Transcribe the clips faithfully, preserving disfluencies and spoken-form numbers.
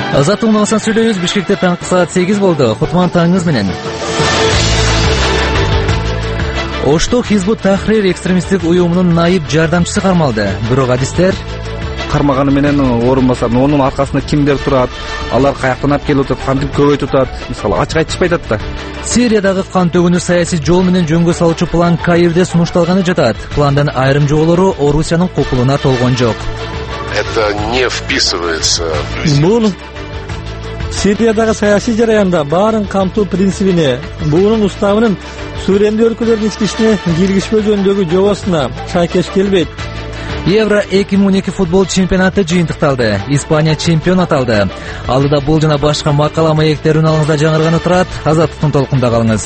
Азаттык унаасынан сүйлөйбүз. Бишкекте таңкы саат сегиз болду. Кутман таңыңыз менен. Ошто Хизбут Тахрир экстремисттик уюмунун найып жардамчысы кармалды. Бирок адистер кармаганы менен орун басар. Онун аркасында кимдер турат, алар каяктан алып келип атат, кантип көбөйтүп атат, мисалы ачык айтышпай атат да. Сириядагы кан төгүүнү саясий жол менен жөнгө салуучу план Каирде сунушталганы жатат. Пландын айрым жоболору Орусиянын кукулуна толгон жок. Это не вписывается в президент. Бул Сириядагы саясий жараянда баарын камтуу принцибине, буунун уставынын суверендүү өлкөлөрдүн ички ишине киргизбөө жөнүндөгү жобосуна шайкеш келбейт. Евро эки миң он эки футбол чемпионаты жыйынтыкталды. Испания чемпион аталды. Алдыда бул жана башка макала маектер үналыңызда жаңырганы турат. Азаттыктын толкунда калыңыз.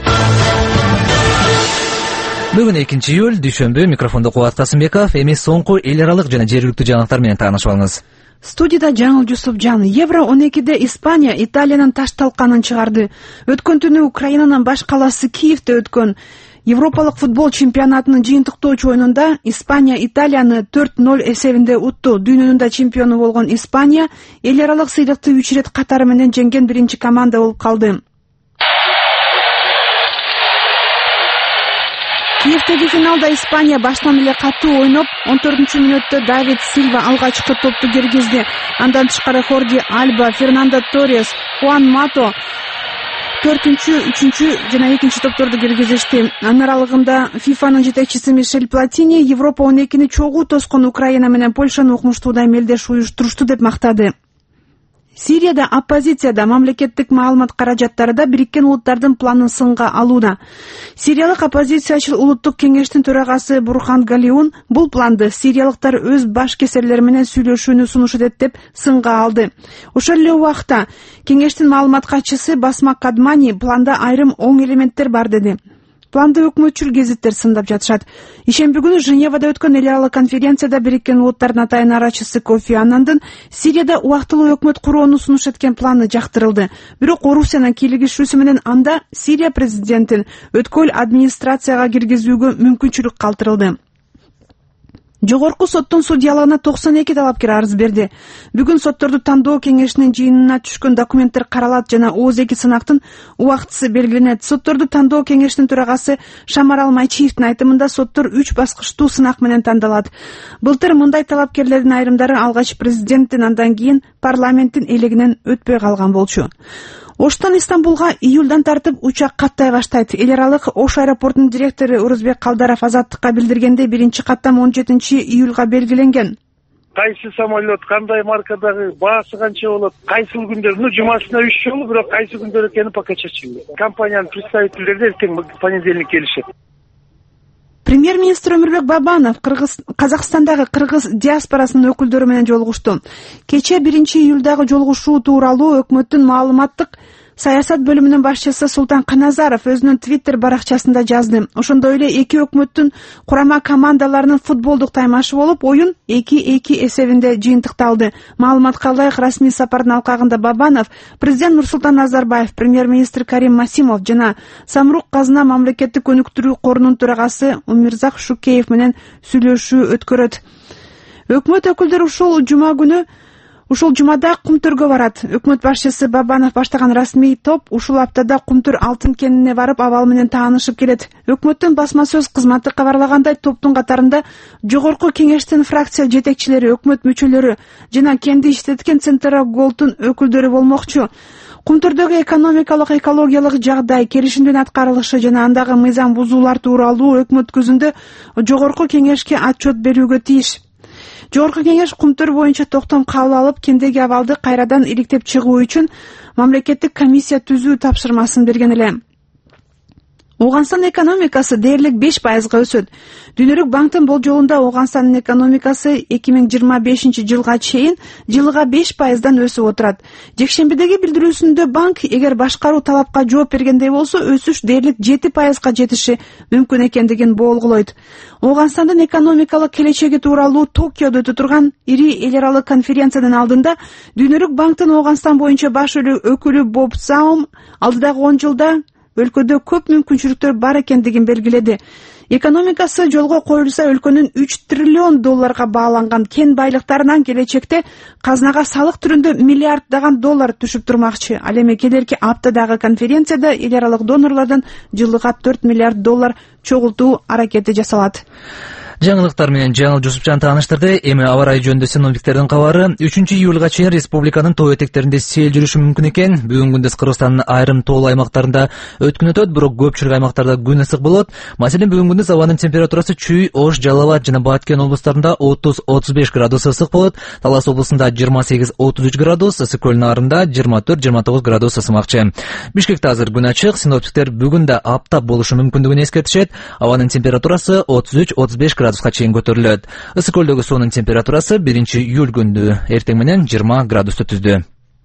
Бүгүн экинчи июль, дүйшөмбү. Микрофондо Кубат Касымбеков. Эми соңку эл аралык жана жергиликтүү жаңылыктар менен таанышып алыңыз. Студияда Жаңыл Жусупжан. Евро он экиде Испания Италиянын таш талканын чыгарды. Өткөн түнү Украинанын баш калаасы Киевде өткөн Европалык футбол чемпионатынын жыйынтыктоочу оюнунда Испания Италияны төрт ноль эсебинде утту. Дүйнөнүн да чемпиону болгон Испания эл аралык сыйлыкты үч ирет катары менен жеңген биринчи команда болуп калды. Киевдеги финалда Испания баштан эле катуу ойноп, он төртүнчү мүнөттө Давид Силва алгачкы топту киргизди. Андан тышкары Хорди Альба, Фернандо Торрес, Хуан Мато төртүнчү, үчүнчү жана экинчи топторду киргизишти. Анын аралыгында ФИФАнын жетекчиси Мишель Платини Европа он экини чогуу тоскон Украина менен Польшаны укмуштууда эмелдеш уюштурушту деп мактады. Сирияда оппозицияда мамлекеттик маалымат каражаттары да Бириккен Улуттардын планын сынга алууда. Сириялык оппозициячыл улуттук кеңештин төрагасы Бурхан Галиун бул планды сириялыктар өз баш кесерлери менен сүйлөшүүнү сунуш этет деп сынга алды. Ошол эле убакта кеңештин маалымат катчысы Басма Кадмани планда айрым оң элементтер бар деди. Планды өкмөтчүл гезиттер сындап жатышат. Ишемби күнү Женевада өткөн эл аралык конференцияда Бириккен Улуттардын атайын арачысы Кофи Аннандын Сирияда убактылуу өкмөт курууну сунуш эткен планы жактырылды. Бирок Орусиянын кийлигишүүсү менен анда Сирия президентин өткөл администрацияга киргизүүгө мүмкүнчүлүк калтырылды. Жогорку соттун судьялыгына токсон эки талапкер арыз берди. Бүгүн сотторду тандоо кеңешинин жыйынына түшкөн документтер каралат жана отуз эки сынактын убактысы белгиленет. Сотторду тандоо кеңешинин төрагасы Шамарал Майчиевдин айтымында соттор үч баскычтуу сынак менен тандалат. Былтыр мындай талапкерлердин айрымдары алгач президенттин, андан кийин парламенттин элегинен өтпөй калган болчу. Оштон Истанбулга июлдан тартып учак каттай баштайт. Эл аралык Ош аэропортунун директору Урузбек Калдаров Азаттыкка билдиргендей биринчи каттам он жетинчи июлга белгиленген. Кайсы самолет, кандай маркадагы, баасы канча болот, кайсыл күндөр, ну жумасына үч жолу, бирок кайсы күндөр экени пока чечилген. Компаниянын представительдери эртең понедельник келишет. Премьер-министр Өмүрбек Бабанов Кыргыз Казакстандагы кыргыз диаспорасынын өкүлдөрү менен жолугушту. Кече биринчи июлдагы жолугушуу тууралуу өкмөттүн маалыматтык саясат бөлүмүнүн башчысы Султан Каназаров өзүнүн Твиттер баракчасында жазды. Ошондой эле эки өкмөттүн курама командаларынын футболдук таймашы болуп, оюн эки эки эсебинде жыйынтыкталды. Маалыматка ылайык расмий сапардын алкагында Бабанов президент Нурсултан Назарбаев, премьер-министр Карим Масимов жана Самрук Казына мамлекеттик өнүктүрүү корунун төрагасы Умирзак Шукеев менен сүйлөшүү өткөрөт. Өкмөт өкүлдөрү ушул жума күнү Ушул жумада Кумтүргө барат. Өкмөт башчысы Бабанов баштаган расмий топ ушул аптада Кумтүр алтын кенине барып, абал менен таанышып келет. Өкмөттүн басма сөз кызматы кабарлагандай, топтун катарында жогорку кеңештин фракция жетекчилери, өкмөт мүчөлөрү жана кенди иштеткен Центра Голдун өкүлдөрү болмокчу. Кумтүрдөгү экономикалык, экологиялык жагдай, келишимдин аткарылышы жана андагы мыйзам бузуулар тууралуу өкмөт көзүндө жогорку кеңешке отчет берүүгө тийиш. Жогорку кеңеш Кумтүр боюнча токтом кабыл алып, кендеги абалды кайрадан иликтеп чыгуу үчүн мамлекеттик комиссия түзүү тапшырмасын берген эле. Оганстан экономикасы дээрлик беш пайызга өсөт. Дүнөрүк банктын болжолунда Оганстандын экономикасы эки миң жыйырма бешинчи жылга чейин жылга беш пайыздан өсүп отурат. Жекшембидеги билдирүүсүндө банк эгер башкаруу талапка жооп бергендей болсо, өсүш дээрлик жети пайызга жетиши мүмкүн экендигин боолголойт. Оганстандын экономикалык келечеги тууралуу Токиодо өтө турган ири эл аралык конференциянын алдында Дүнөрүк банктын Оганстан боюнча баш өкүлү Боб Заум алдыдагы он жылда өлкөдө көп мүмкүнчүлүктөр бар экендигин белгиледи. Экономикасы жолго коюлса өлкөнүн үч триллион долларга бааланган кен байлыктарынан келечекте казынага салык түрүндө миллиарддаган доллар түшүп турмакчы. Ал эми келерки аптадагы конференцияда эл аралык донорлордон жылга төрт миллиард доллар чогултуу аракети жасалат. Жаңылыктар менен Жаңыл Жусупжан тааныштырды. Эми аба ырайы жөнүндө синоптиктердин кабары. үчүнчү июлга чейин республиканын тоо этектеринде сел жүрүшү мүмкүн экен. Бүгүн күндүз Кыргызстандын айрым тоолуу аймактарында өткүн өтөт, бирок көпчүлүк аймактарда күн ысык болот. Маселен, бүгүн күндүз абанын температурасы Чүй, Ош, Жалал абад жана Баткен облустарында отуз отуз беш градус ысык болот. Талас облусунда жыйырма сегиз отуз үч градус, Ысык көл наарында жыйырма төрт жыйырма тогуз градус ысымакчы. Бишкекте азыр күн ачык. Синоптиктер бүгүн да аптап болушу мүмкүндүгүн эскертишет. Абанын температурасы отуз үч отуз беш градуска чейин көтөрүлөт. Ысык көлдөгү суунун температурасы биринчи июль күндү эртең менен жыйырма градусту түздү.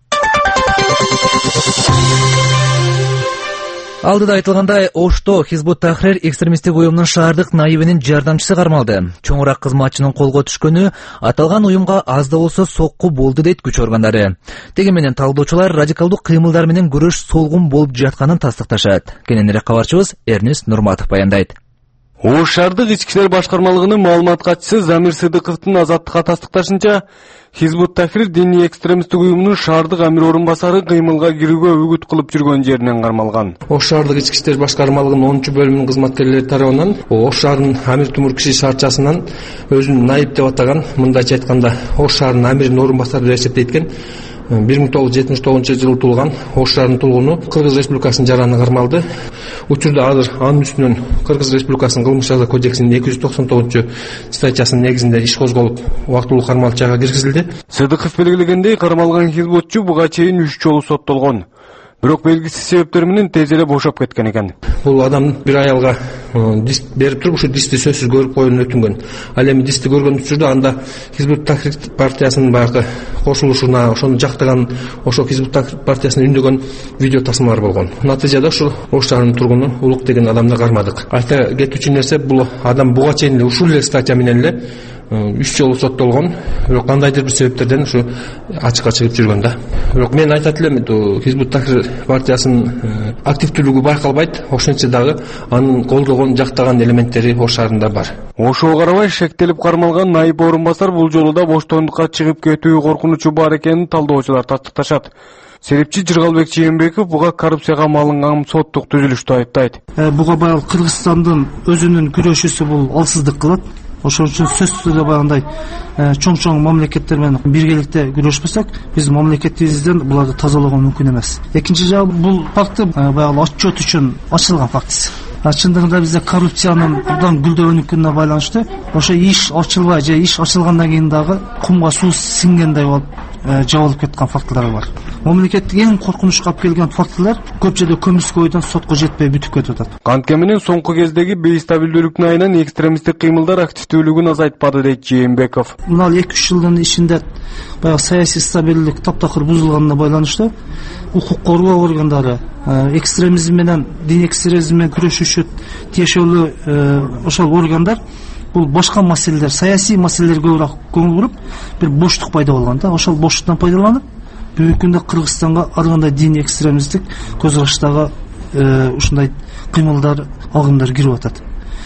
Алдыда айтылгандай, Ошто Хизбут Тахрир экстремисттик уюмунун шаардык наибинин жардамчысы кармалды. Чоңураак кызматчынын колго түшкөнү аталган уюмга аз да болсо сокку болду дейт күч органдары. Деген менен талдоочулар радикалдуу кыймылдар менен күрөш солгун болуп жатканын тастыкташат. Кененирээк кабарчыбыз Эрнест Нурматов баяндайт. Ош шаардык ички иштер башкармалыгынын маалымат катчысы Замир Сыдыковдун Азаттыкка тастыкташынча, Хизбут Тахрир диний экстремисттик уюмунун шаардык амир орун басары кыймылга кирүүгө үгүт кылып жүргөн жеринен кармалган. Ош шаардык ички иштер башкармалыгынын онунчу бөлүмүнүн кызматкерлери тарабынан Ош шаарынын амир Тумур киши шаарчасынан өзүн наиб деп атаган, мындайча айтканда Ош шаарынын амиринин орун басары деп эсептейт бир миң тогуз жүз жетимиш тогузунчу жылы туулган Ош шаарынын тургуну Кыргыз Республикасынын жараны кармалды. Учурда азыр анын үстүнөн Кыргыз Республикасынын кылмыш жаза кодексинин эки жүз токсон тогузунчу статьясынын негизинде иш козголуп, убактылуу кармалып жайга киргизилди. Сыдыков белгилегендей, кармалган хизбутчу буга чейин үч жолу соттолгон. Бирок белгисиз себептер менен тез эле бошоп кеткен экен. Бул адам бир аялга дист берип туруп, ушу дисти сөзсүз көрүп коюуну өтүнгөн. Ал эми дисти көргөн учурда анда Хизбут Тахрир партиясынын баягы кошулушуна, ошону жактаган, ошо Хизбут Тахрир партиясына үндөгөн видео тасмалар болгон. Натыйжада ушул Ош шаарынын тургуну Улук деген адамды кармадык. Айта кетүүчү нерсе, бул адам буга чейин эле ушул эле статья менен эле үч жолу соттолгон, бирок кандайдыр бир себептерден ушу ачыкка чыгып жүргөн да. Бирок мен айтат элем, Хизбут Тахрир партиясынын активдүүлүгү байкалбайт, ошентсе дагы анын колдогон, жактаган элементтери Ош шаарында бар. Ошого карабай шектелип кармалган наиб орун басар бул жолу да боштондукка чыгып кетүү коркунучу бар экенин талдоочулар тастыкташат. Серепчи Жыргалбек Жээнбеков буга коррупцияга малынган соттук түзүлүштү айыптайт. Буга баягы Кыргызстандын өзүнүн күрөшүүсү бул алсыздык кылат. Ошон үчүн сөзсүз түрдө баягындай чоң-чоң мамлекеттер менен биргеликте күрөшпөсөк, биз мамлекетибизден буларды тазалоого мүмкүн эмес. Экинчи жагы, бул факты баягы отчет үчүн ачылган факт. Чындыгында бизде коррупциянын абдан гүлдөгөнүнө байланыштуу ошо иш ачылбай же иш ачылгандан кийин дагы кумга суу сиңгендей болуп жабылып кеткен фактылар бар. Мамлекеттик эң коркунучка алып келген фактылар көп жерде көмүскө бойдон сотко жетпей бүтүп кетип атат. Кантке менен соңку кездеги бейстабилдүүлүктүн айынан экстремисттик кыймылдар активдүүлүгүн азайтпады дейт Жээнбеков. Мына эки үч жылдын ичинде баягы саясий стабилдик таптакыр бузулганына байланыштуу укук коргоо органдары экстремизм менен, дин экстремизм менен күрөшүшү тиешелүү ошол органдар бул башка маселелер, саясий маселелерге көбүрөөк көңүл буруп, бир боштук пайда болгон да. Ошол боштуктан пайдаланып, бүгүнкү күндө Кыргызстанга ар кандай дин экстремисттик көз караштагы ушундай кыймылдар, агымдар кирип атат.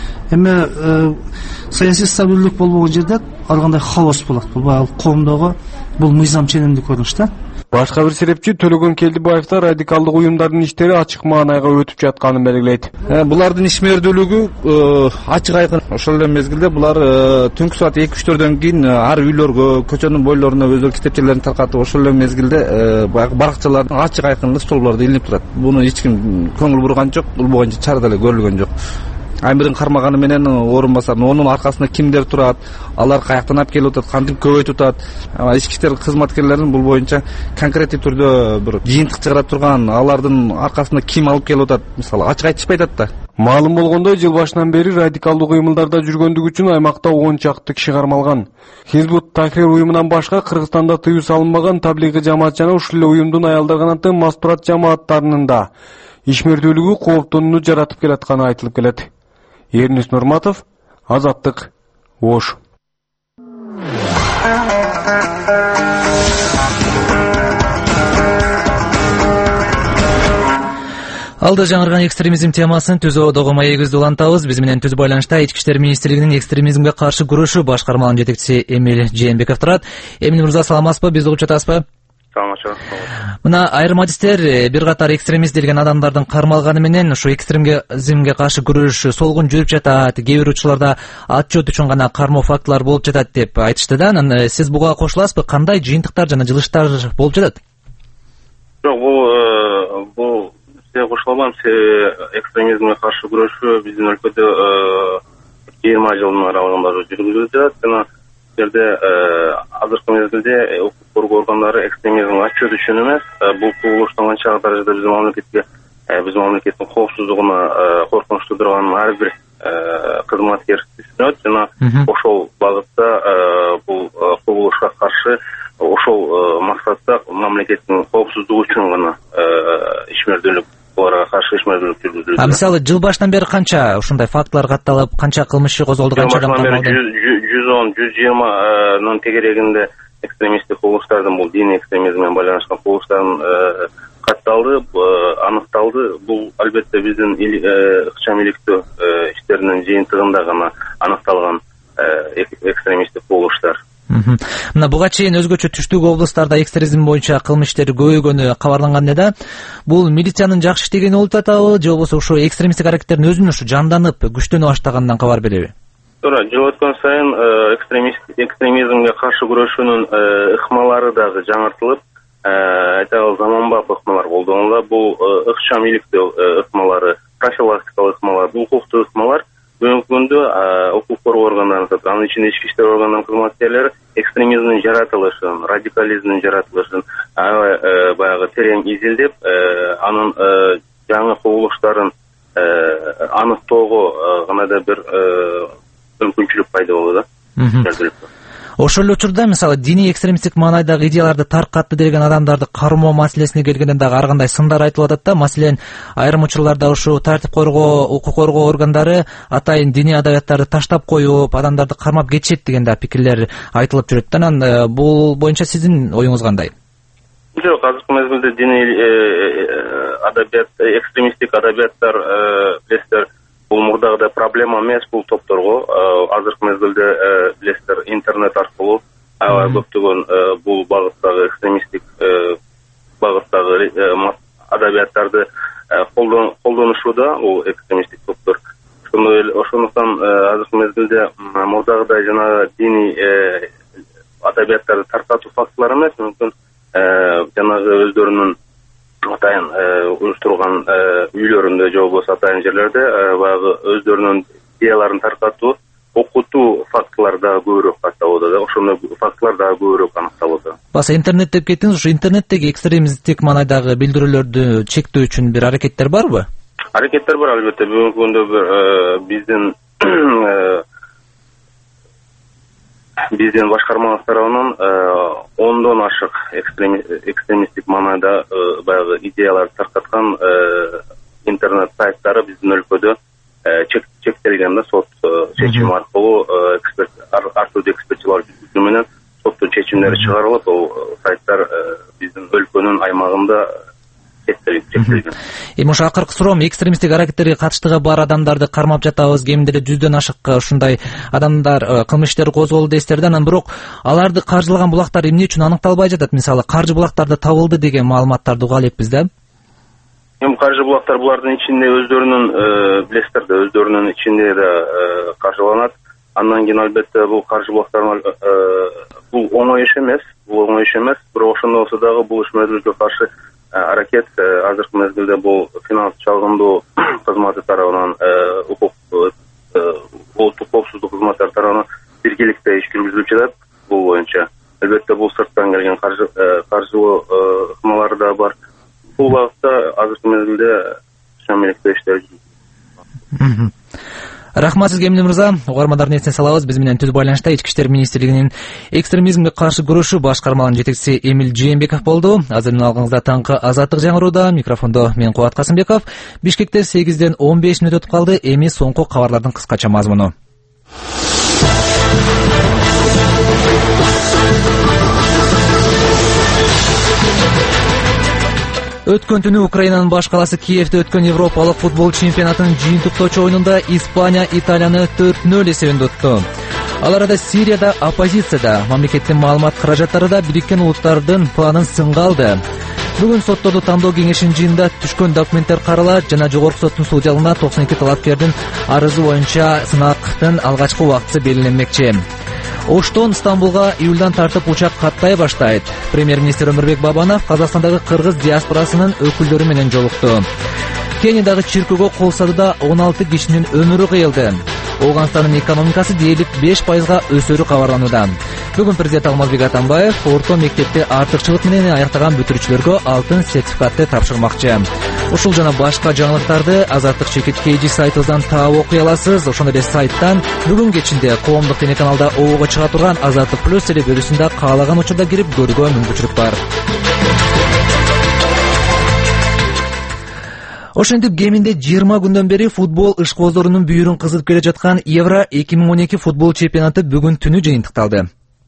Эми саясий стабилдик болбогон жерде ар кандай хаос болот. Бул баягы коомдогу бул мыйзам ченемдик көрүнүш да. Башка бир серепчи Төлөгөн Келдибаев да радикалдык уюмдардын иштери ачык маанайга өтүп жатканын белгилейт. Булардын ишмердүүлүгү ачык айкын. Ошол эле мезгилде булар түнкү саат эки үчтөрдөн кийин ар үйлөргө, көчөнүн бойлоруна өздөрү китепчелерин таркатып, ошол эле мезгилде баягы баракчалардын ачык айкын столбордо илинип турат. Буну эч ким көңүл бурган жок, бул боюнча чара деле көрүлгөн жок. Амирдин кармаганы менен орун басар, онун аркасында кимдер турат, алар каяктан алып келип атат, кантип көбөйтүп атат. Ички иштер кызматкерлеринин бул боюнча конкреттүү түрдө бир жыйынтык чыгара турган, алардын аркасында ким алып келип атат, мисалы ачык айтышпай атат да. Маалым болгондой, жыл башынан бери радикалдуу кыймылдарда жүргөндүгү үчүн аймакта он чакты киши кармалган. Хизбут Тахрир уюмунан башка Кыргызстанда тыюу салынбаган таблиги жамаат жана ушул эле уюмдун аялдар канаты Мастурат жамааттарынын да ишмердүүлүгү кооптонууну жаратып келатканы айтылып келет. Эрнест Нурматов, Азаттык, Ош. Алда жаңырган экстремизм темасын түзөө дого маегибизди улантабыз. Биз менен түз байланышта Ички иштер министрлигинин экстремизмге каршы күрөшүү башкармалыгынын жетекчиси Эмиль Жээнбеков турат. Эмиль мырза, саламатсызбы? Бизди угуп жатасызбы? Саламатчы. Мына айрым адистер бир катар экстремист делген адамдардын кармалганы менен ушу экстремизмге каршы күрөш солгун жүрүп жатат, кээ бир учурларда отчет үчүн гана кармоо фактылар болуп жатат деп айтышты да. Анан сиз буга кошуласызбы? Кандай жыйынтыктар жана жылыштар болуп жатат? Жок, бул бул кошула албайм. Экстремизмге каршы күрөшүү биздин өлкөдө жыйырма жылдын аралыгында жүргүзүлүп жатат. Жана жерде азыркы мезгилде укук коргоо органдары экстремизмге отчет үчүн эмес, бул кубулуштан канча даражада биздин мамлекетке, биздин мамлекеттин коопсуздугуна коркунучтуу турган ар бир кызматкер түшүнөт. Жана ошол багытта бул кубулушка каршы ошол максатта мамлекеттин коопсуздугу үчүн гана ишмердүүлүк оларга каршы ишмердүүлүк жүргүзүлөт. Мисалы жыл башынан бери канча ушундай фактылар катталып, канча кылмыш иши козголду, канча адам кармалды? жүз он жүз жыйырманын тегерегинде экстремисттик кубулуштардын, бул диний экстремизм менен байланышкан кубулуштардын катталды, аныкталды. Бул албетте биздин ыкчам иликтөө иштеринин жыйынтыгында гана аныкталган экстремисттик кубулуштар. Мына буга чейин өзгөчө түштүк облустарда экстремизм боюнча кылмыш иштери көбөйгөнү кабарланган эди. Бул милициянын жакшы иштегени болуп атабы, же болбосо ушу экстремисттик аракеттердин өзүнүн ушу жанданып, күчтөнө баштаганынан кабар береби? Туура, жыл өткөн сайын экстремизмге каршы күрөшүүнүн ыкмалары дагы жаңыртылып, айталы заманбап ыкмалар колдонулат. Бул ыкчам иликтөө ыкмалары, профилактикалык ыкмалар, укуктуу ыкмалар бүгүнкү күндө укук коргоо органдарында, анын ичинде ички иштер органдарынын кызматкерлери экстремизмдин жаратылышын, радикализмдин жаратылышын аябай баягы терең изилдеп, анын жаңы кубулуштарын аныктоого гана да бир мүмкүнчүлүк пайда болду да. Ошол эле учурда мисалы диний экстремисттик маанайдагы идеяларды таркатты деген адамдарды кармоо маселесине келгенде дагы ар кандай сындар айтылып атат да. Маселен, айрым учурларда ушу тартип коргоо, укук коргоо органдары атайын диний адабияттарды таштап коюп, адамдарды кармап кетишет деген да пикирлер айтылып жүрөт. Анан бул боюнча сиздин оюңуз кандай? Жок, азыркы мезгилде диний адабият, экстремисттик адабияттар билесиздер, бул мурдагыдай проблема эмес бул топторго. Азыркы мезгилде билесиздер, интернет аркылуу аябай көптөгөн бул багыттагы экстремисттик багыттагы адабияттарды колдонушууда бул экстремисттик топтор. Ошондуктан азыркы мезгилде мурдагыдай жанагы диний адабияттарды таркатуу фактылары эмес, мүмкүн жанагы өздөрүнүн атайын уюштурган үйлөрүндө же болбосо атайын жерлерде баягы өздөрүнүн идеяларын таркатуу, окутуу фактылар дагы көбүрөөк катталууда да. Ошондой фактылар дагы көбүрөөк аныкталууда. Баса интернет деп кеттиңиз, ушу интернеттеги экстремисттик маанайдагы билдирүүлөрдү чектөө үчүн бир аракеттер барбы? Аракеттер бар, албетте. Бүгүнкү күндө бир биздин биздин башкармалык тарабынан ондон ашык экстремисттик маанайда баягы идеяларды таркаткан интернет сайттары биздин өлкөдө чектелген да. Сот чечими аркылуу ар түрдүү экспертизалар жүргүзүү менен соттун чечимдери чыгарылып, бул сайттар биздин өлкөнүн аймагында чектелген. Эми ошо акыркы суроом, экстремисттик аракеттерге катыштыгы бар адамдарды кармап жатабыз, кеминде эле жүздөн ашык ушундай адамдар кылмыш иштери козголду дейсиздер да. Анан бирок аларды каржылаган булактар эмне үчүн аныкталбай жатат? Мисалы, каржы булактарды табылды деген маалыматтарды уга элекпиз да. Эми каржы булактар булардын ичинде өздөрүнүн билесиздер да, өздөрүнүн ичинде да каржыланат. Андан кийин албетте бул каржы булактарын бул оңой иш эмес, бул оңой иш эмес. Бирок ошондой болсо дагы бул ишмердүүлүккө каршы аракет азыркы мезгилде бул финанс чалгындоо кызматы тарабынан, укук улуттук коопсуздук кызматтары тарабынан биргеликте иш жүргүзүлүп жатат бул боюнча. Албетте бул сырттан келген каржы каржылоо ыкмалары да бар. Бул багытта азыркы мезгилде шамиликтөө иштери жүрүп. Рахмат сизге, Эмиль мырза. Угармандардын эсине салабыз, биз менен түз байланышта Ички иштер министрлигинин экстремизмге каршы күрөшүү башкармалыгынын жетекчиси Эмиль Жээнбеков болду. Азырын алгыңызда таңкы Азаттык жаңырууда. Микрофондо мен Кубат Касымбеков. Бишкекте сегизден он беш мүнөт өтүп калды. Эми соңку кабарлардын кыскача мазмуну. Өткөн түнү Украинанын баш каласы Киевде өткөн Европалык футбол чемпионатынын жыйынтыктоочу оюнунда Испания Италияны төрт нөл эсебинде утту. Ал арада Сирияда оппозицияда мамлекеттин маалымат каражаттары да Бириккен Улуттардын планын сынга алды. Бүгүн сотторду тандоо кеңешинин жыйынында түшкөн документтер каралат жана жогорку соттун судьялыгына токсон эки талапкердин арызы боюнча сынактын алгачкы убактысы белгиленмекчи. Оштон Стамбулга июлдан тартып учак каттай баштайт. Премьер-министр Өмүрбек Бабанов Казакстандагы кыргыз диаспорасынын өкүлдөрү менен жолукту. Кениядагы чиркөөгө кол сатууда он алты кишинин өмүрү кыйылды. Ооганстандын экономикасы дээрлик беш пайызга өсөрү кабарланууда. Бүгүн президент Алмазбек Атамбаев орто мектепти артыкчылык менен аяктаган бүтүрүүчүлөргө алтын сертификатты тапшырмакчы. Ушул жана башка жаңылыктарды Азаттык чекит кей жи сайтыбыздан таап окуй аласыз. Ошондой эле сайттан бүгүн кечинде коомдук телеканалда обого чыга турган Азаттык плюс телебөрүсүндө каалаган учурда кирип көрүүгө мүмкүнчүлүк бар. Ошентип кеминде жыйырма күндөн бери футбол ишкоздорунун бүйүрүн кызытып келе жаткан Евро эки миң он эки футбол чемпионаты бүгүн түнү жыйынтыкталды.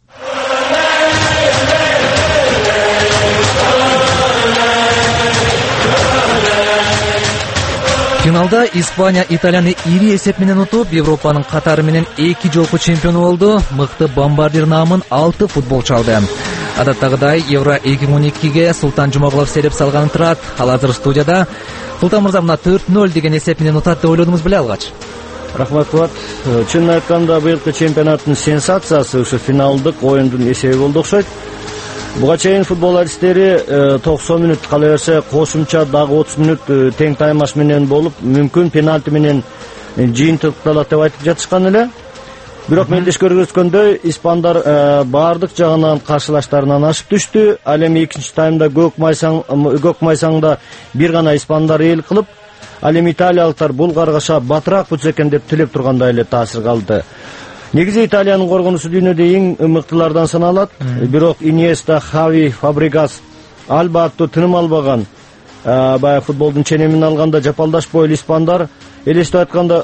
Финалда Испания Италияны ири эсеп менен утуп, Европанын катары менен эки жолку чемпиону болду. Мыкты бомбардир наамын алты футболчу алды. Адаттагыдай Евро эки миң он экиге Султан Жумагулов сереп салганы турат. Ал азыр студияда. Султан мырза, мына төрт нөл деген эсеп менен утат деп ойлодуңуз беле алгач? Рахмат Кубат. Чынын айтканда быйылкы чемпионаттын сенсациясы ушу финалдык оюндун эсеби болду окшойт. Буга чейин футбол аристери токсон мүнөт кала берсе кошумча дагы отуз мүнөт тең таймаш менен болуп, мүмкүн пенальти менен жыйынтыкталат деп айтып жатышкан эле. Бирок мелдеш көргөзгөндөй испандар баардык жагынан каршылаштарынан ашып түштү. Ал эми экинчи таймда көк майсаң көк майсаңда бир гана испандар эл кылып, ал эми италиялыктар бул каргаша батыраак бүтсө экен деп тилеп тургандай эле таасир калды. Негизи Италиянын коргонуусу дүйнөдө эң мыктылардан саналат. Бирок Иньеста, Хави, Фабригас, Альба аттуу тыным албаган баягы футболдун ченемин алганда жапалдаш бойлуу испандар элестип айтканда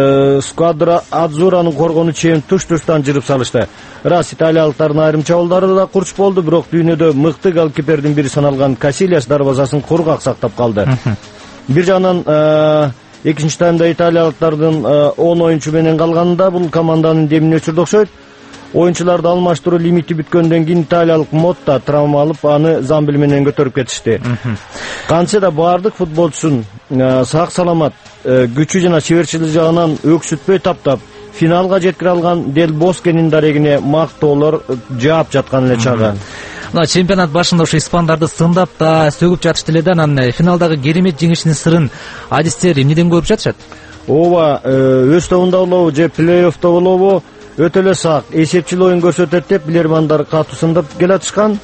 Сквадра Адзуранын коргону чейин туш-туштан жырып салышты. Рас италиялыктардын айрым чабуулдары да курч болду, бирок дүйнөдө мыкты голкипердин бири саналган Касильяс дарбазасын кургак сактап калды. Бир жагынан экинчи таймда италиялыктардын он оюнчу менен калганында бул команданын демин өчүрдү окшойт. Оюнчуларды алмаштыруу лимити бүткөндөн кийин италиялык Мотта травма алып, аны Замбил менен көтөрүп кетишти. Кантсе да баардык футболчусун сак саламат, күчү жана чеберчилиги жагынан өксүтпөй таптап, финалга жеткире алган Дель Боскенин дарегине мактоолор жаап жаткан эле чагы. Мына чемпионат башында ушу испандарды сындап да, сөгүп жатышты эле да, анан финалдагы керемет жеңишинин сырын адистер эмнеден көрүп жатышат? Ооба, өз тобунда болобу же плей-оффто болобу, өтө эле сак, эсепчил оюн көрсөтөт деп билермандар катуу сындап келатышкан.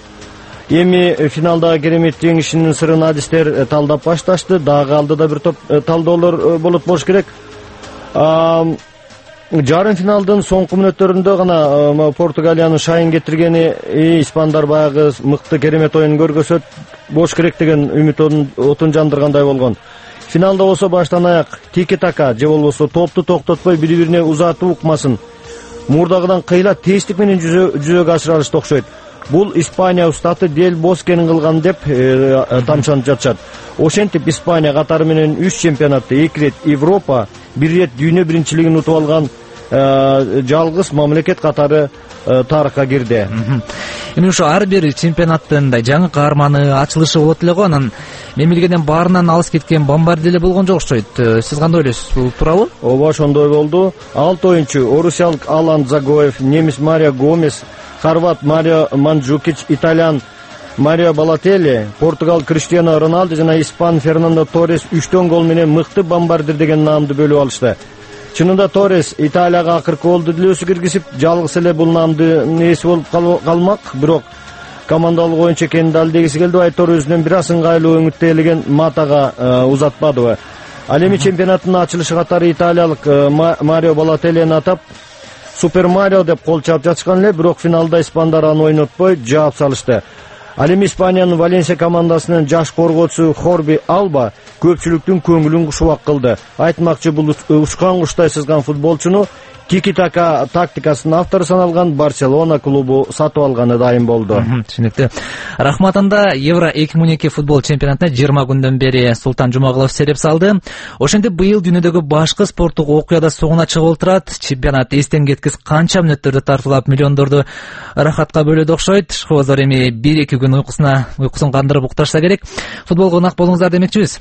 Эми финалдагы керемет жеңишинин сырын адистер талдап башташты. Дагы алдыда бир топ талдоолор болот болуш керек. Жарым финалдын соңку мүнөттөрүндө гана Португалиянын шайын кетиргени испандар баягы мыкты керемет оюн көргөзөт болуш керек деген үмүт отун жандыргандай болгон. Финалда болсо баштан аяк тики-така же болбосо топту токтотпой бири-бирине узатуу укмасын мурдагыдан кыйла тезтик менен жүзөгө ашыралышты окшойт. Бул Испания устаты Дель Боскенин кылган деп тамшанып жатышат. Ошентип Испания катары менен үч чемпионатты, эки рет Европа, бир рет дүйнө биринчилигин утуп алган жалгыз мамлекет катары тарыхка кирди. Эми ушу ар бир чемпионаттын жаңы каарманы, ачылышы болот эле го. Анан мен билгенден баарынан алыс кеткен бомбардир эле болгон жок окшойт. Сиз кандай ойлойсуз? Бул туурабы? Ооба, ошондой болду. алты оюнчу: орусиялык Алан Загоев, немис Марио Гомес, хорват Марио Манджукич, итальян Марио Балотелли, португал Криштиано Роналду жана испан Фернандо Торрес үчтөн гол менен мыкты бомбардир деген наамды бөлүп алышты. Чынында Торрес Италияга акыркы голду дилөөсү киргизип, жалгыз эле бул наамды ээси болуп калмак, бирок командалык оюнчу экенин далилдегиси келди. Айтор өзүнөн бир аз ыңгайлуу үмүттөлгөн Матага узатпады. Ал эми чемпионаттын ачылышы катары италиялык Марио Балотеллини атап Супер Марио деп кол чаап жатышкан эле, бирок финалда испандар аны ойнотпой жаап салышты. Ал эми Испаниянын Валенсия командасынын жаш коргоочусу Хорби Алба көпчүлүктүн көңүлүн кушубак кылды. Айтмакчы, бул учкан куштай сызган футболчуну Тики-така тактикасынын автору саналган Барселона клубу сатып алганы дайым болду. Түшүнүктүү. Рахмат. Анда Евро эки миң он эки футбол чемпионатына жыйырма күндөн бери Султан Жумагулов сереп салды. Ошентип быйыл дүйнөдөгү башкы спорттук окуяда соңуна чыгып олтурат. Чемпионат эстен кеткис канча мүнөттөрдү тартуулап миллиондорду рахатка бөлөдү окшойт. Шкозор эми бир эки күн уйкусуна уйкусун кандырып укташса керек. Футболго ынак болуңуздар демекчибиз.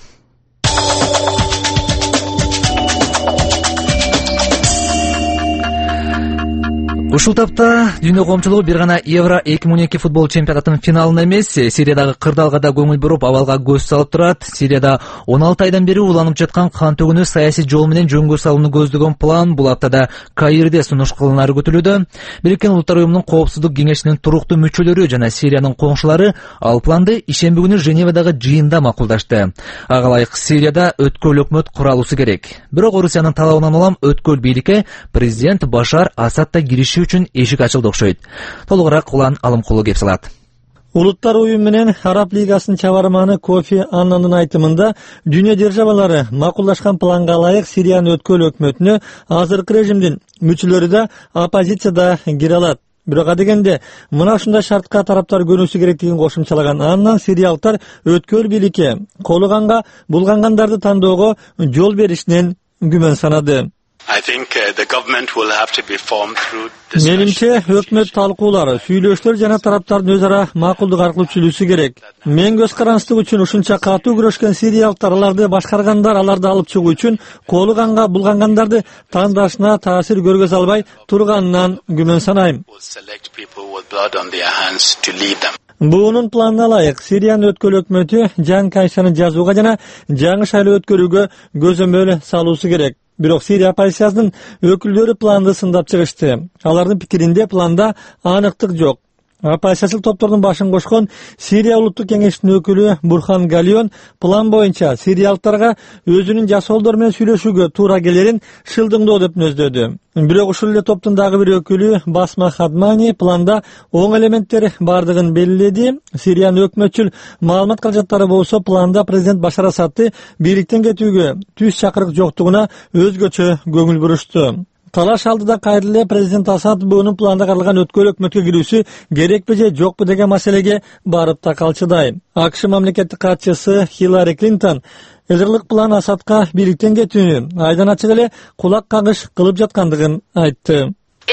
Ушул тапта дүйнө коомчулугу бир гана Евро эки миң он эки футбол чемпионатынын финалына эмес, Сириядагы кырдаалга да көңүл буруп, абалга көз салып турат. Сирияда он алты айдан бери уланып жаткан кан төгүүнү саясий жол менен жөнгө салууну көздөгөн план бул аптада Каирде сунуш кылынары күтүлүүдө. Бириккен Улуттар уюмунун коопсуздук кеңешинин туруктуу мүчөлөрү жана Сириянын коңшулары ал планды ишемби күнү Женевадагы жыйында макулдашты. Ага ылайык Сирияда өткөл өкмөт куралуусу керек. Бирок Орусиянын талабынан улам өткөл бийликке президент Башар Асад да кириши үчүн эшик ачылды окшойт. Толугураак Улан Алымкулу кеп салат. Улуттар уюму менен Араб лигасынын чабарманы Кофи Аннанын айтымында дүйнө державалары макулдашкан планга ылайык Сириянын өткөл өкмөтүнө азыркы режимдин мүчөлөрү да оппозицияда кире алат. Бирок адегенде мына ушундай шартка тараптар көнүүсү керектигин кошумчалаган. Андан сириялыктар өткөл бийликке колуганга булгангандарды тандоого жол беришинен күмөн санады. Менимче өкмөт талкуулары, сүйлөштөр жана тараптардын өз ара макулдук аркылуу чүйлүшү керек. Мен көз карандысыздык үчүн ушунча катуу күрөшкөн сириялыктар аларды башкаргандар аларды алып чыгуу үчүн колуганга булгангандарды тандашына таасир көргөзө албай турганынан күмөн санайм. Буунун планына ылайык Сириянын өткөл өкмөтү жаңы конституцияны жазууга жана жаңы шайлоо өткөрүүгө көзөмөл салуусу керек. Бирок Сирия оппозициясынын өкүлдөрү планды сындап чыгышты. Алардын пикиринде планда аныктык жок. Оппозициялык топтордун башын кошкон Сирия улуттук кеңешинин өкүлү Бурхан Галион план боюнча сириялыктарга өзүнүн жашоолдору менен сүйлөшүүгө туура келерин шылдыңдоо деп мүнөздөдү. Бирок ушул эле топтун дагы бир өкүлү Басма Хадмани планда оң элементтер бардыгын белгиледи. Сириянын өкмөтчүл маалымат каражаттары болсо планда президент Башар Асадты бийликтен кетүүгө түз чакырык жоктугуна өзгөчө көңүл бурушту. Талаш алдыда кайрыле президент Асад буунун планда каралган өткөл өкмөткө кирүүсү керекпи же жокпу деген маселеге барып такалчыдай. АКШ мамлекеттик катчысы Хиллари Клинтон ылгырлык план Асадка бийликтен кетүүнү айдан ачык эле кулак кагыш кылып жаткандыгын айтты.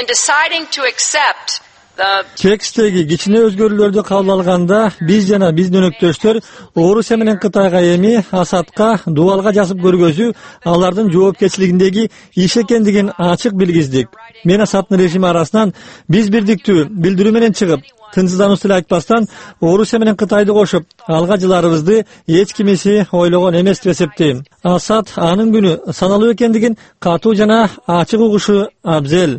Текстеги кичине өзгөрүүлөрдү кабыл алганда биз жана биздин өнөктөштөр Орусия менен Кытайга эми Асадка дубалга жазып көргөзүү алардын жоопкерчилигиндеги иш экендигин ачык билгиздик. Мен Асаддын режими арасынан биз бирдиктүү билдирүү менен чыгып, тынчсыздануусу эле айтпастан Орусия менен Кытайды кошуп, алга жыларыбызды эч кимиси ойлогон эмес деп эсептейм. Асад анын күнү саналуу экендигин катуу жана ачык угушу абзел.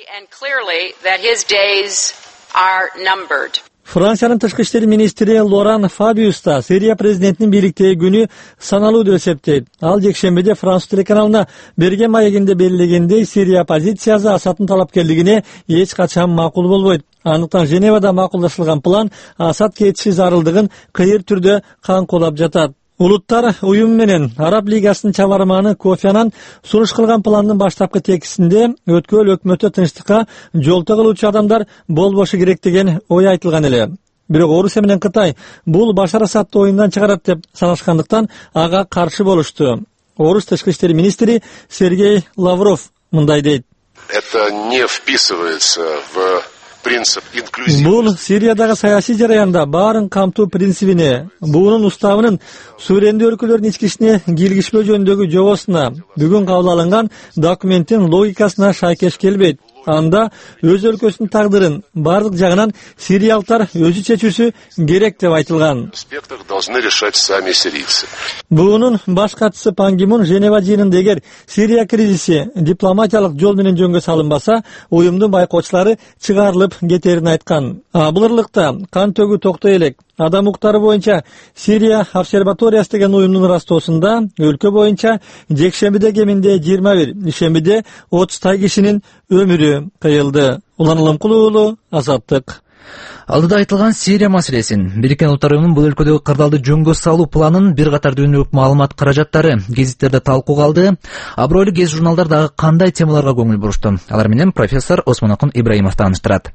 Франциянын тышкы иштер министри Лоран Фабиус да Сирия президентинин бийликтеги күнү саналуу деп эсептейт. Ал жекшембиде Француз телеканалына берген маегинде белгилегендей, Сирия оппозициясы Асаддын талапкерлигине эч качан макул болбойт. Андыктан Женевада макулдашылган план Асад кетиши зарылдыгын кыйыр түрдө камкоолап жатат. Улуттар уюму менен Араб лигасынын чабарманы Кофи Аннан сунуш кылган пландын баштапкы текстинде өткөл өкмөтү тынчтыкка жолто кылуучу адамдар болбошу керек деген ой айтылган эле. Бирок Орусия менен Кытай бул Башар Асадты оюндан чыгарат деп санашкандыктан ага каршы болушту. Орус тышкы иштер министри Сергей Лавров мындай дейт. Это не вписывается в Бул Сириядагы саясий жараянда баарын камтуу принцибине, буунун уставынын суверендүү өлкөлөрдүн ички ишине киргизбөө жөнүндөгү жобосуна, бүгүн кабыл алынган документтин логикасына шайкеш келбейт. Анда өз өлкөсүнүн тагдырын бардык жагынан сириялыктар өзү чечүүсү керек деп айтылган. Буунун баш катчысы Пан Ги Мун Женева жыйынында эгер Сирия кризиси дипломатиялык жол менен жөнгө салынбаса, уюмдун байкоочулары чыгарылып кетерин айткан. Бул ырлыкта кан төгүү токтой элек. Адам укуктары боюнча Сирия обсерваториясы деген уюмдун растоосунда өлкө боюнча жекшембиде кеминде жыйырма бир, ишембиде отуздай кишинин өмүрү кыйылды. Улан Алымкулуу, Азаттык. Алдыда айтылган Сирия маселесин, Бириккен Улуттар Уюмунун бул өлкөдөгү кырдаалды жөнгө салуу планын бир катар дүйнөлүк маалымат каражаттары гезиттерде талкууга алды. Абройлуу гез журналдар дагы кандай темаларга көңүл бурушту? Алар менен профессор Осмонакун Ибраимов тааныштырат.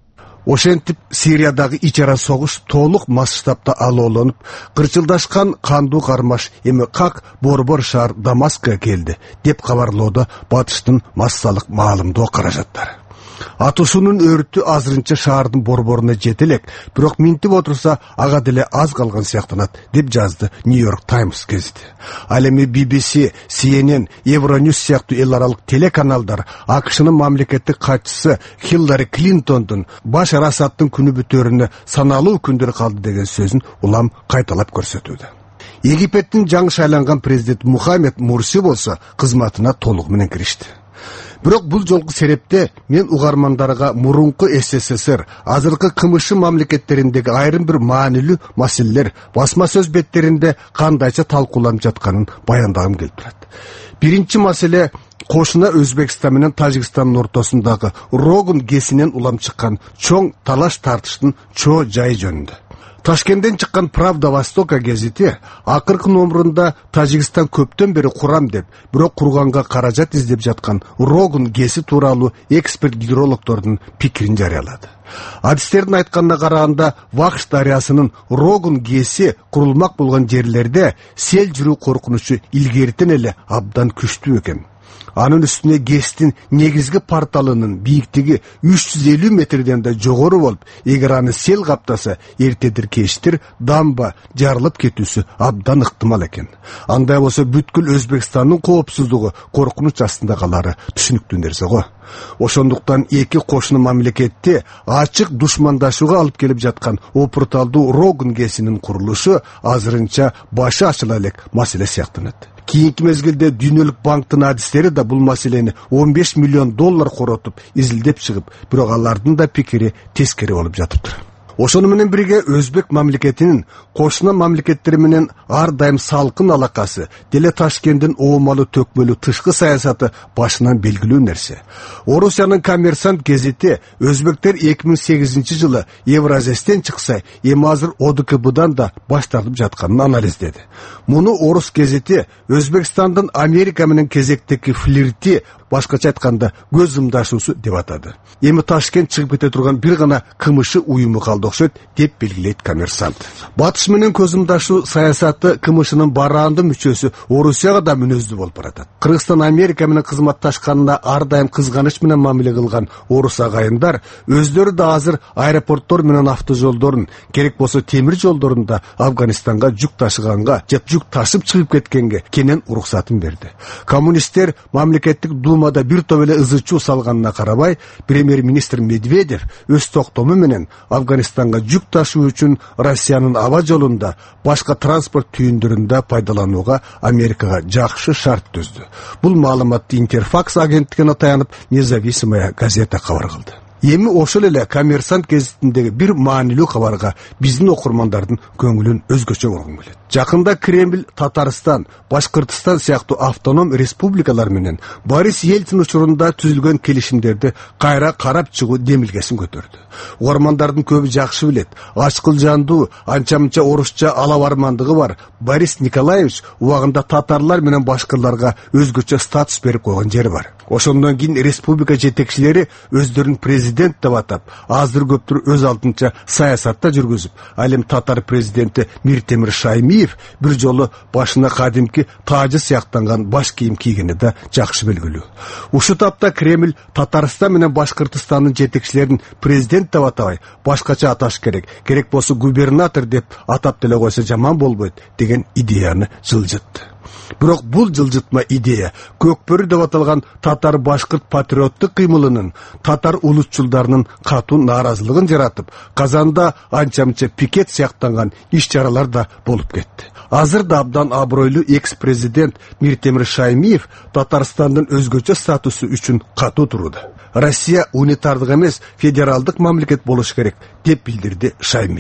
Ошентип Сириядагы ичара согуш толук масштабта алоолонуп, кырчылдашкан кандуу кармаш эми как борбор шаар Дамаскка келди, деп кабарлоодо Батыштын массалык маалымдоо каражаттары. Атышуунун өртү азырынча шаардын борборуна жете элек, бирок минтип отурса ага деле аз калган сыяктанат, деп жазды Нью-Йорк Таймс гезити. Ал эми Би Би Си, Си Эн Эн, Евроньюз сыяктуу эл аралык телеканалдар АКШнын мамлекеттик катчысы Хиллари Клинтондун Башар Асадтын күнү бүтөрүнө саналуу күндөр калды деген сөзүн улам кайталап көрсөтүүдө. Египеттин жаңы шайланган президент Мухаммед Мурси болсо кызматына толук менен киришти. Бирок бул жолку серепте мен угармандарга мурунку Эс Эс Эс Эр, азыркы КМШ мамлекеттериндеги айрым бир маанилүү маселелер басма сөз беттеринде кандайча талкууланып жатканын баяндагым келип турат. Биринчи маселе кошуна Өзбекстан менен Тажикстандын ортосундагы Рогун гэсинен улам чыккан чоң талаш тартыштын чоо жайы жөнүндө. Ташкенттен чыккан Правда Востока гезити акыркы номурунда Тажикстан көптөн бери курам деп, бирок курганга каражат издеп жаткан Рогун гэси тууралуу эксперт гидрологдордун пикирин жарыялады. Адистердин айтканына караганда, Вахш дарыясынын Рогун гэси курулмак болгон жерлерде сел жүрүү коркунучу илгертен эле абдан күчтүү экен. Анын үстүнө гэстин негизги порталынын бийиктиги үч жүз элүү метрден да жогору болуп, эгер аны сел каптаса, эртедир кечтир дамба жарылып кетүүсү абдан ыктымал экен. Андай болсо бүткүл Өзбекстандын коопсуздугу коркунуч астында калары түшүнүктүү нерсе го. Ошондуктан эки кошуна мамлекетти ачык душмандашууга алып келип жаткан опурталдуу Рогун гэсинин курулушу азырынча башы ачыла элек маселе сыяктанат. Кийинки мезгилде Дүйнөлүк банктын адистери да бул маселени он беш миллион доллар коротуп, изилдеп чыгып, бирок алардын да пикири тескери болуп жатыптыр. Ошону менен бирге Өзбек мамлекетинин кошуна мамлекеттери менен ар дайым салкын алакасы, деле Ташкенттин оомалуу төкмөлүү тышкы саясаты башынан белгилүү нерсе. Орусиянын Коммерсант гезити өзбектер эки миң сегизинчи жылы Евразестен чыкса, эми азыр О Д К Б'дан да баш тартып жатканын анализдеди. Муну Орус гезити Өзбекстандын Америка менен кезектеги флирти, башкача айтканда көз ымдашуусу деп атады. Эми Ташкент чыгып кете турган бир гана КМШ уюму калды окшойт, деп белгилейт Коммерсант. Батыш менен көз ымдашуу саясаты КМШнын бараанды мүчөсү Орусияга да мүнөздүү болуп баратат. Кыргызстан Америка менен кызматташканына ар дайым кызганыч менен мамиле кылган орус агайындар өздөрү да азыр аэропорттор менен автожолдорун, керек болсо темир жолдорун да Афганистанга жүк ташыганга, же жүк ташып чыгып кеткенге кенен уруксатын берди. Коммунисттер мамлекеттик Думада бир топ эле ызы чуу салганына карабай, премьер-министр Медведев өз токтому менен Афганистанга жүк ташуу үчүн Россиянын аба жолунда, башка транспорт түйүндөрүндө пайдаланууга Америкага жакшы шарт түздү. Бул маалыматты Интерфакс агенттигине таянып Независимая газета кабар кылды. Эми ошол эле Коммерсант гезитиндеги бир маанилүү кабарга биздин окурмандардын көңүлүн өзгөчө бургум келет. Жакында Кремль Татарстан, Башкыртстан сыяктуу автоном республикалар менен Борис Ельцин учурунда түзүлгөн келишимдерди кайра карап чыгуу демилгесин көтөрдү. Ормандардын көбү жакшы билет, ачкыл жандуу, анча-мынча орусча алабармандыгы бар Борис Николаевич убагында татарлар менен башкырларга өзгөчө статус берип койгон жери бар. Ошондон кийин республика жетекчилери өздөрүн президент деп атап, азыр көптүр өз алдынча саясатта жүргүзүп, ал эми татар президенти Миртемир Шаймиев бир жолу башына кадимки тажы сыяктанган баш кийим кийгени да жакшы белгилүү. Ушул тапта Кремль Татарстан менен Башкыртстандын жетекчилерин президент деп атабай, башкача аташ керек, керек болсо губернатор деп атап деле койсо жаман болбойт деген идеяны жылжытты. Бирок бул жылжытма идея көкбөрү деп аталган татар башкырт патриоттук кыймылынын, татар улутчулдарынын катуу нааразылыгын жаратып, казанда анча-мынча пикет сыяктанган иш-чаралар да болуп кетти. Азыр да абдан абройлуу экс-президент Миртемир Шаймиев Татарстандын өзгөчө статусу үчүн катуу туруда. Россия унитардык эмес, федералдык мамлекет болуш керек, деп билдирди Шаймиев.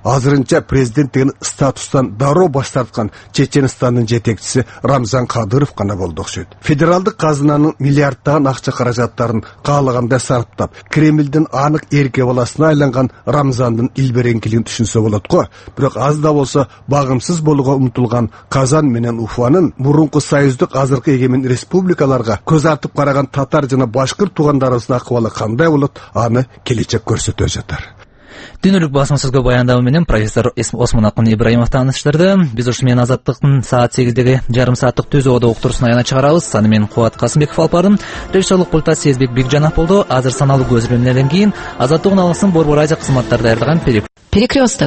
азырынча президенттигин статустан дароо баш тарткан Чеченстандын жетекчиси Рамзан Кадыров гана болду окшойт. Федералдык казынанын миллиарддаган акча каражаттарын каалагандай сарптап, Кремлдин анык эрке баласына айланган Рамзандын илбереңкилигин түшүнсө болот го. Бирок аз да болсо багымсыз болууга умтулган Казан менен Уфанын мурунку союздук азыркы эгемен республикаларга көз артып караган татар жана башкырт туугандарыбыздын акыбалы кандай болот, аны келечек көрсөтө жатар. Дүйнөлүк басма сөзгө баяндоо менен профессор Осмонакун Ибраимов тааныштырды. Биз ушу менен Азаттыктын саат сегиздеги жарым сааттык түз ободо уктуруусун аягына чыгарабыз. Аны мен Кубат Касымбеков алып бардым. Режиссерлук пульта Сезбек Бекжанов болду. Азыр саналуу көзөмөлдөрдөн кийин Азаттыктын алысын Борбор радио кызматтары даярдаган перекресток